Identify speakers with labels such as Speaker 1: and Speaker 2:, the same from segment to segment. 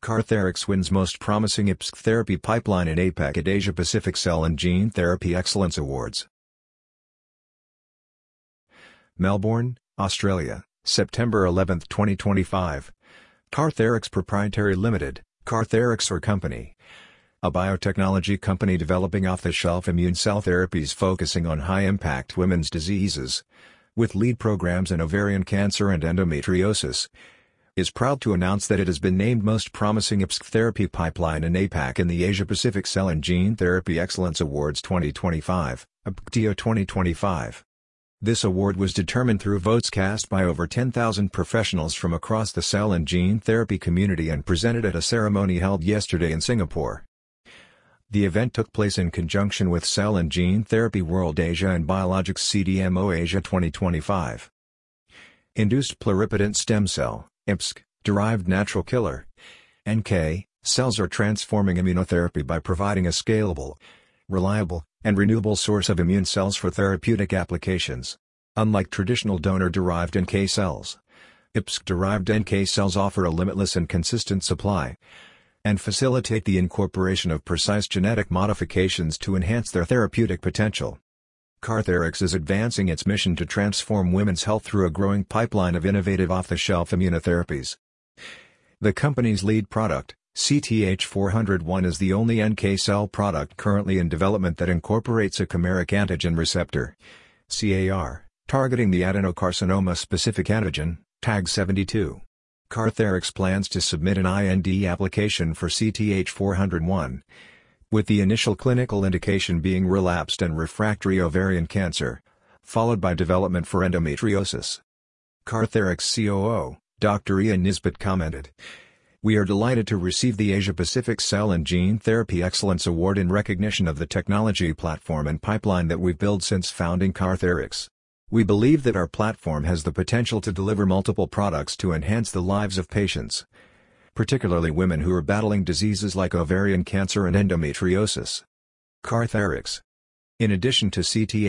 Speaker 1: Cartherix wins Most Promising IPSC Therapy Pipeline in APAC at Asia Pacific Cell and Gene Therapy Excellence Awards. Melbourne, Australia, September 11, 2025. Cartherix Proprietary Limited, Cartherix or Company. A biotechnology company developing off-the-shelf immune cell therapies focusing on high-impact women's diseases, with lead programs in ovarian cancer and endometriosis, is proud to announce that it has been named Most Promising IPSC Therapy Pipeline in APAC in the Asia Pacific Cell and Gene Therapy Excellence Awards 2025, APCTIO 2025. This award was determined through votes cast by over 10,000 professionals from across the cell and gene therapy community and presented at a ceremony held yesterday in Singapore. The event took place in conjunction with Cell and Gene Therapy World Asia and Biologics CDMO Asia 2025. Induced pluripotent stem cell (IPSC) derived natural killer (NK) cells are transforming immunotherapy by providing a scalable, reliable, and renewable source of immune cells for therapeutic applications. Unlike traditional donor-derived NK cells, IPSC-derived NK cells offer a limitless and consistent supply, and facilitate the incorporation of precise genetic modifications to enhance their therapeutic potential. Cartherix is advancing its mission to transform women's health through a growing pipeline of innovative off-the-shelf immunotherapies. The company's lead product, CTH401, is the only NK cell product currently in development that incorporates a chimeric antigen receptor, CAR, targeting the adenocarcinoma-specific antigen, TAG72. Cartherix plans to submit an IND application for CTH401, with the initial clinical indication being relapsed and refractory ovarian cancer, followed by development for endometriosis. Cartherix COO, Dr. Ian Nisbet commented, "We are delighted to receive the Asia Pacific Cell and Gene Therapy Excellence Award in recognition of the technology platform and pipeline that we've built since founding Cartherix. We believe that our platform has the potential to deliver multiple products to enhance the lives of patients, particularly women who are battling diseases like ovarian cancer and endometriosis." Cartherix. In addition to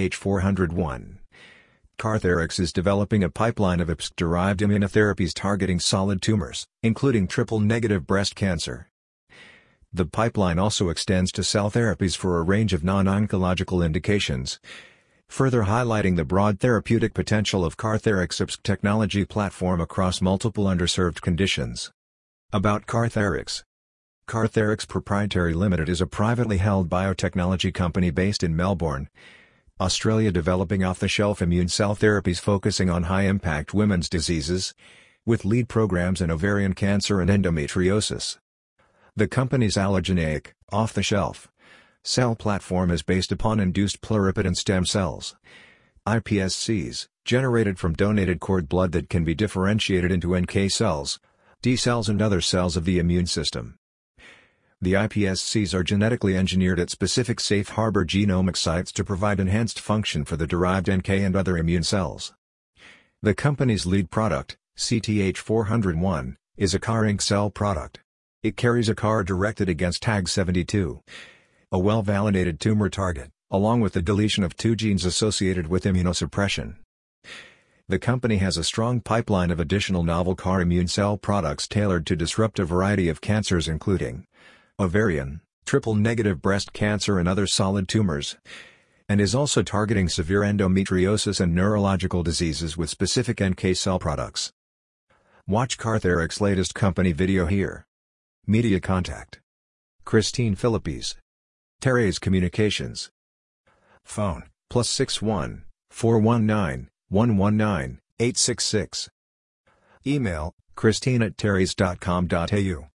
Speaker 1: CTH401, Cartherix is developing a pipeline of IPSC-derived immunotherapies targeting solid tumors, including triple-negative breast cancer. The pipeline also extends to cell therapies for a range of non-oncological indications, further highlighting the broad therapeutic potential of Cartherix IPSC technology platform across multiple underserved conditions. About Cartherix. Cartherix Proprietary Limited is a privately held biotechnology company based in Melbourne, Australia, developing off-the-shelf immune cell therapies focusing on high-impact women's diseases, with lead programs in ovarian cancer and endometriosis. The company's allogeneic, off-the-shelf, cell platform is based upon induced pluripotent stem cells, iPSCs, generated from donated cord blood that can be differentiated into NK cells, T cells and other cells of the immune system. The iPSCs are genetically engineered at specific safe harbor genomic sites to provide enhanced function for the derived NK and other immune cells. The company's lead product, CTH401, is a CAR-NK cell product. It carries a CAR directed against TAG72, a well-validated tumor target, along with the deletion of 2 genes associated with immunosuppression. The company has a strong pipeline of additional novel CAR immune cell products tailored to disrupt a variety of cancers including ovarian, triple-negative breast cancer and other solid tumors, and is also targeting severe endometriosis and neurological diseases with specific NK cell products. Watch Cartherix's latest company video here. Media contact: Christine Philippes, Terrace Communications. Phone, +61 419 119 866. Email, christine@terrace.com.au.